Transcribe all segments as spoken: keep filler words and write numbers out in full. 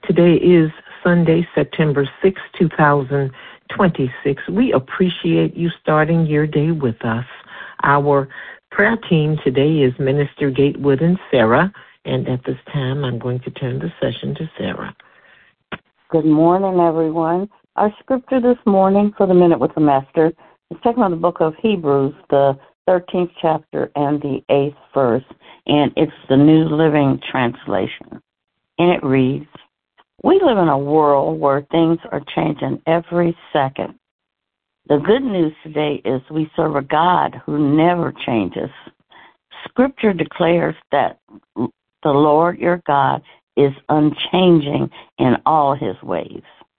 Today is Sunday, September sixth, two thousand twenty-six. We appreciate you starting your day with us. Our prayer team today is Minister Gatewood and Sarah, and at this time I'm going to turn the session to Sarah. Good morning, everyone. Our scripture this morning for the Minute with the Master is taken from the book of Hebrews, the thirteenth chapter and the eighth verse, and it's the New Living Translation. And it reads, "We live in a world where things are changing every second. The good news today is we serve a God who never changes. Scripture declares that the Lord your God is unchanging in all his ways.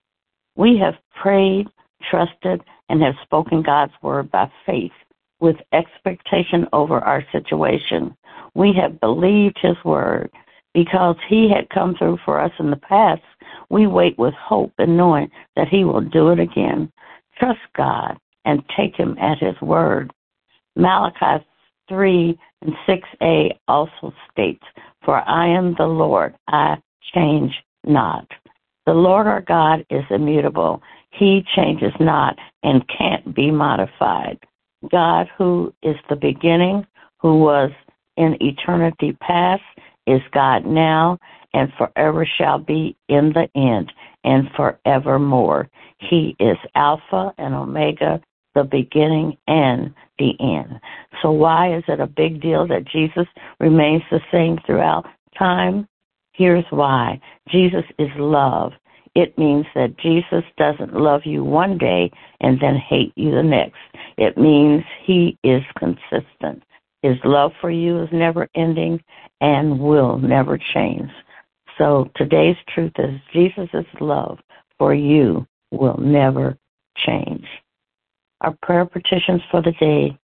We have prayed, trusted, and have spoken God's word by faith with expectation over our situation. We have believed his word. Because he had come through for us in the past, we wait with hope and knowing that he will do it again. Trust God and take him at his word." Malachi three and six a also states, "For I am the Lord, I change not." The Lord our God is immutable. He changes not and can't be modified. God, who is the beginning, who was in eternity past, is God now and forever shall be in the end and forevermore. He is Alpha and Omega, the beginning and the end. So why is it a big deal that Jesus remains the same throughout time? Here's why. Jesus is love. It means that Jesus doesn't love you one day and then hate you the next. It means he is consistent. His love for you is never ending and will never change. So today's truth is Jesus' love for you will never change. Our prayer petitions for the day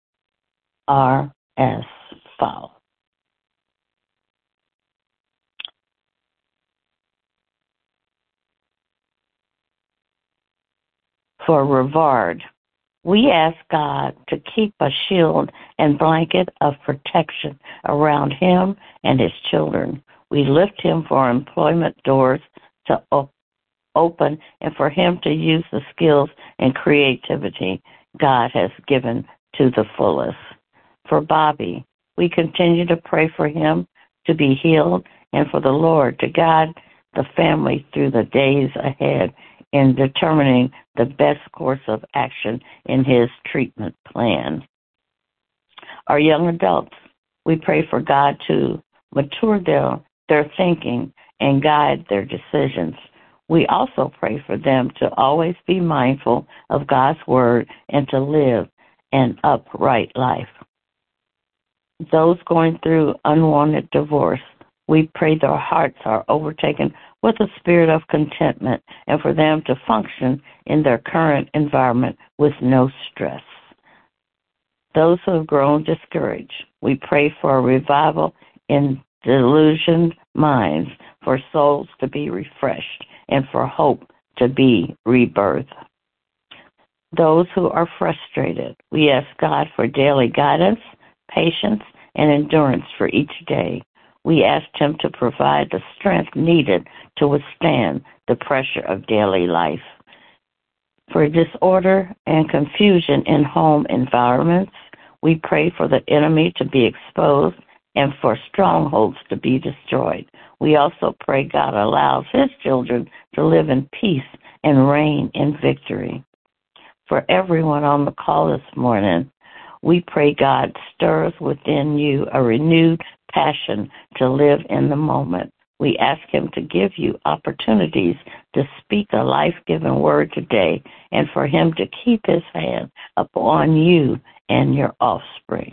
are as follows. For Rivard, we ask God to keep a shield and blanket of protection around him and his children. We lift him for employment doors to op- open and for him to use the skills and creativity God has given to the fullest. For Bobby, we continue to pray for him to be healed and for the Lord to guide the family through the days ahead in determining the best course of action in his treatment plan. Our young adults, we pray for God to mature their, their thinking and guide their decisions. We also pray for them to always be mindful of God's word and to live an upright life. Those going through unwanted divorce, we pray their hearts are overtaken with a spirit of contentment and for them to function in their current environment with no stress. Those who have grown discouraged, we pray for a revival in delusioned minds, for souls to be refreshed, and for hope to be rebirthed. Those who are frustrated, we ask God for daily guidance, patience, and endurance for each day. We asked him to provide the strength needed to withstand the pressure of daily life. For disorder and confusion in home environments, we pray for the enemy to be exposed and for strongholds to be destroyed. We also pray God allows his children to live in peace and reign in victory. For everyone on the call this morning, we pray God stirs within you a renewed passion to live in the moment. We ask him to give you opportunities to speak a life-giving word today and for him to keep his hand upon you and your offspring.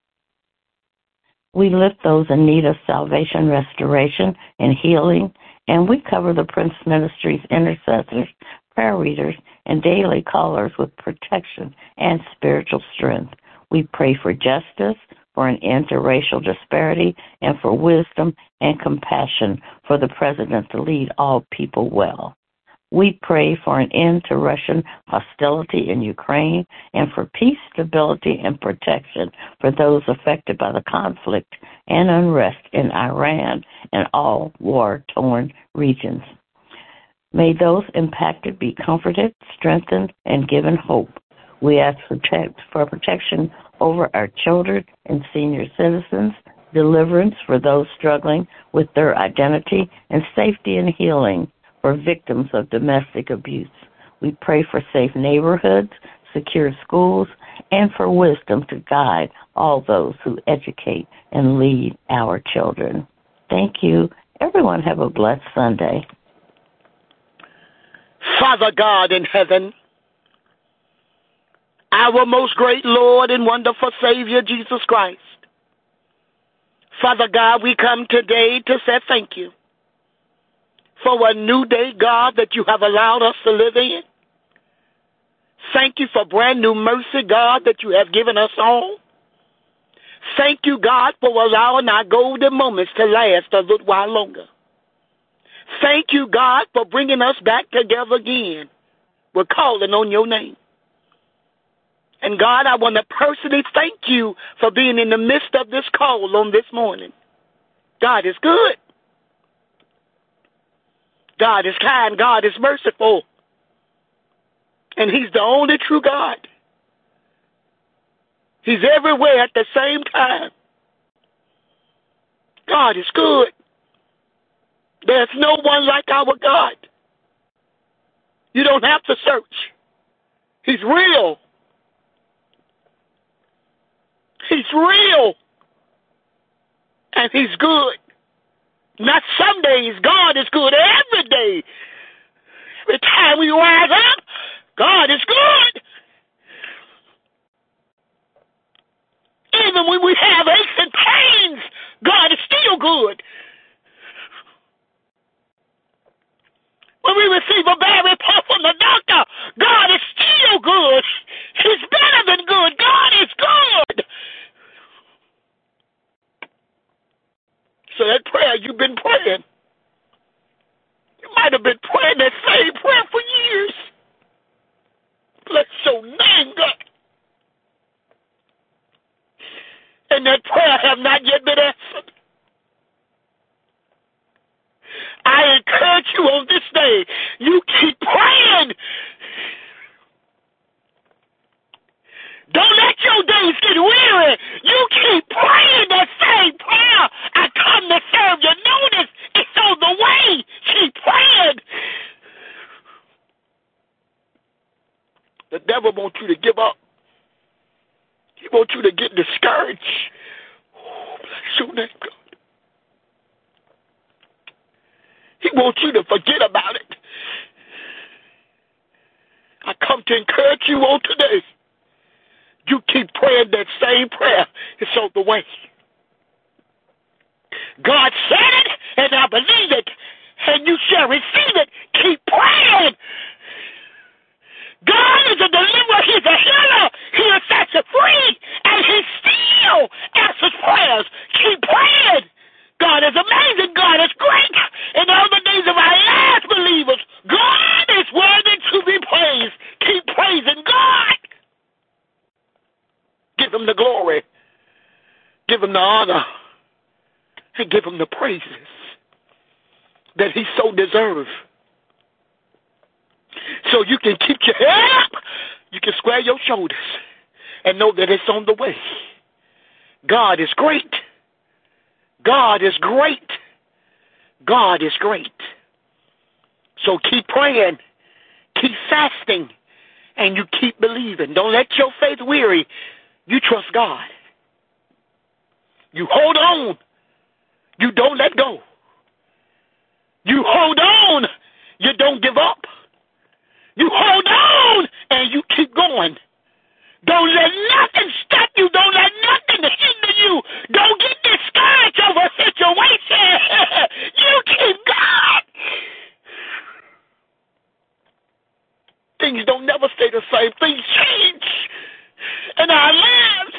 We lift those in need of salvation, restoration, and healing, and we cover the Prince Ministries intercessors, prayer readers, and daily callers with protection and spiritual strength. We pray for justice, for an end to racial disparity, and for wisdom and compassion for the president to lead all people well. We pray for an end to Russian hostility in Ukraine and for peace, stability, and protection for those affected by the conflict and unrest in Iran and all war-torn regions. May those impacted be comforted, strengthened, and given hope. We ask protect, for protection over our children and senior citizens, deliverance for those struggling with their identity, and safety and healing for victims of domestic abuse. We pray for safe neighborhoods, secure schools, and for wisdom to guide all those who educate and lead our children. Thank you. Everyone have a blessed Sunday. Father God in heaven, our most great Lord and wonderful Savior, Jesus Christ. Father God, we come today to say thank you for a new day, God, that you have allowed us to live in. Thank you for brand new mercy, God, that you have given us all. Thank you, God, for allowing our golden moments to last a little while longer. Thank you, God, for bringing us back together again. We're calling on your name. And God, I want to personally thank you for being in the midst of this call on this morning. God is good. God is kind. God is merciful. And he's the only true God. He's everywhere at the same time. God is good. There's no one like our God. You don't have to search. He's real. He's real. And he's good. Not some days. God is good every day. Every time we rise up, God is good. Even when we have aches and pains, God is still good. When we receive a bad report from the doctor, God is still good. He's better than good. God is good. So that prayer you've been praying, you might have been praying that same prayer for years. Bless your name, God. And that prayer have not yet been answered. I encourage you on this day, you keep praying. Don't let your days get weary. You keep praying that same prayer. I come to serve you. Notice it's on the way. Keep praying. The devil wants you to give up. He wants you to get discouraged. Oh, bless your name, God. He wants you to forget about it. I come to encourage you on today. You keep praying that same prayer. It's on the way. God said it, and I believe it, and you shall receive it. Keep praying. God is a deliverer. He's a healer. He will set you free, and he still answers prayers. Keep praying. God is amazing. God is great. In all the days of our lives, believers, God is worthy to be praised. Keep praising God. Give him the glory. Give him the honor. And give him the praises that he so deserves. So you can keep your head up. You can square your shoulders and know that it's on the way. God is great. God is great. God is great. So keep praying, keep fasting, and you keep believing. Don't let your faith weary. You trust God. You hold on. You don't let go. You hold on. You don't give up. You hold on and you keep going. Don't let nothing stop you. Don't let nothing hinder you. Don't get discouraged over a situation. You keep going. Things don't never stay the same. Things change in our lives.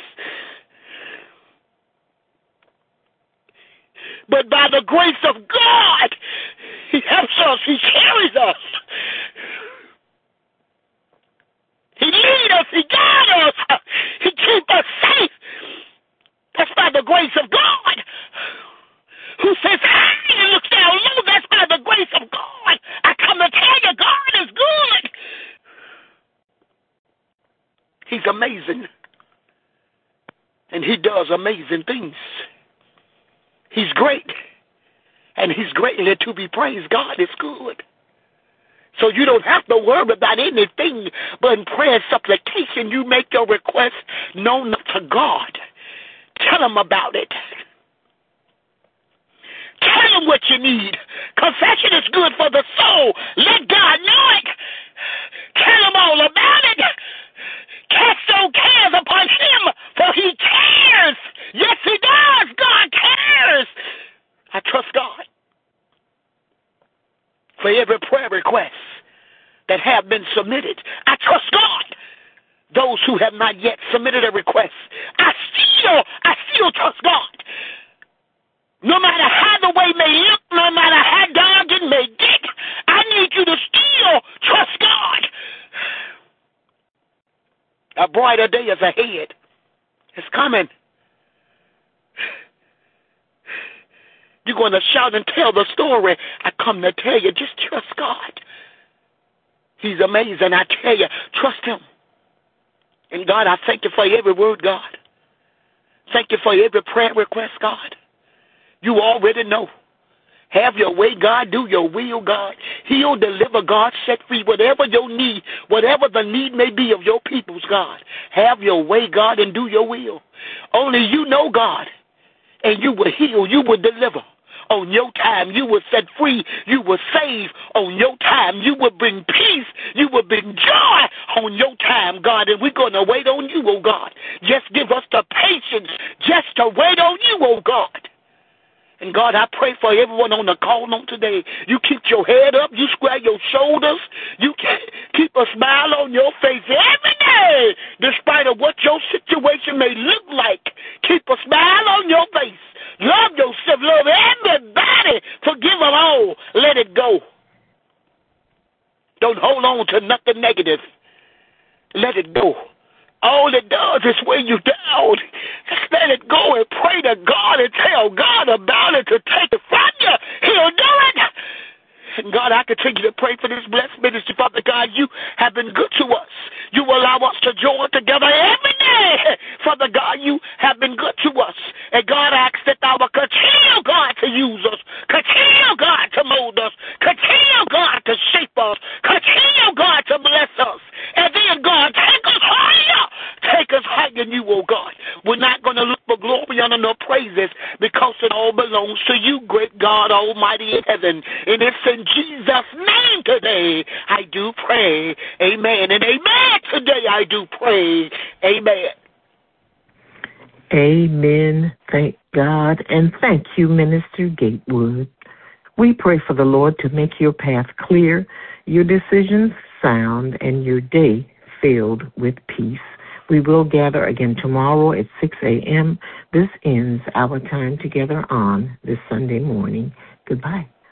But by the grace of God, he helps us. He carries us. He leads us. He guides us. He keeps us safe. That's by the grace of God. Who says high and looks down low? That's by the grace of God. I come to tell amazing. And he does amazing things. He's great. And he's greatly to be praised. God is good. So you don't have to worry about anything, but in prayer and supplication, you make your request known to God. Tell him about it. Tell him what you need. Confession is good for the soul. Let God know it. Tell him all about it. Cast no cares upon him, for he cares. Yes, he does. God cares. I trust God for every prayer request that have been submitted. I trust God. Those who have not yet submitted a request, I still, I still trust God. No matter how the way may look, no matter how dark it may get, I need you to still trust God. A brighter day is ahead. It's coming. You're going to shout and tell the story. I come to tell you, just trust God. He's amazing. I tell you, trust him. And God, I thank you for every word, God. Thank you for every prayer request, God. You already know. Have your way, God. Do your will, God. Heal, deliver, God. Set free whatever your need, whatever the need may be of your peoples, God. Have your way, God, and do your will. Only you know, God. And you will heal. You will deliver. On your time, you will set free. You will save on your time. You will bring peace. You will bring joy on your time, God. And we're going to wait on you, oh God. Just give us the patience just to wait on you, oh God. And God, I pray for everyone on the call on today. You keep your head up. You square your shoulders. You keep a smile on your face every day, despite of what your situation may look like. Keep a smile on your face. Love yourself. Love everybody. Forgive them all. Let it go. Don't hold on to nothing negative. Let it go. All it does is weigh you down. Just let it go and pray to God and tell God about it to take it from you. He'll do it. And God, I continue to pray for this blessed ministry. Father God, you have been good to us. You allow us to join together every day. Father God, you have been good to us. And God, I ask that thou will continue, God, to use us. Continue, God, to mold us. Continue, God, to shape us. Continue, God, to bless us. And then, God, take us higher. Take us higher in you, oh God. We're not going to look for glory, honor, nor praises because it all belongs to you, great God Almighty in heaven. And it's in Jesus' name today I do pray. Amen. And amen today I do pray. Amen. Amen. Thank God. And thank you, Minister Gatewood. We pray for the Lord to make your path clear, your decisions sound, and your day filled with peace. We will gather again tomorrow at six a.m. This ends our time together on this Sunday morning. Goodbye.